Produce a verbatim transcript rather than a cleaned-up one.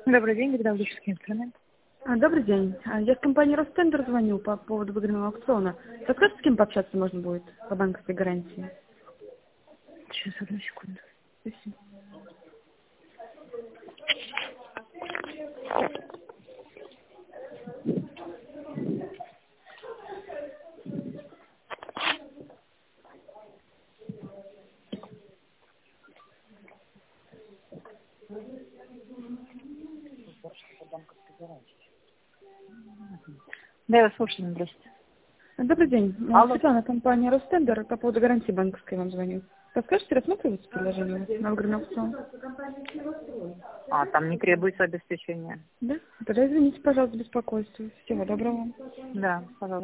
Добрый день, гидравлический инструмент. А, добрый день. А, Я с компании Ростендер звоню по поводу выигранного аукциона. Подскажете, с кем пообщаться можно будет по банковской гарантии? Сейчас, одну секунду. Спасибо. Да, я вас слушаю, здравствуйте. А, Добрый день. А, Алло. Светлана, компания Ростендер, по поводу гарантии банковской вам звоню. Подскажете, рассматриваете предложение на выигранный аукцион? А, там не требуется обеспечение. Да? Тогда извините, пожалуйста, за беспокойство. Всего доброго. Да, пожалуйста.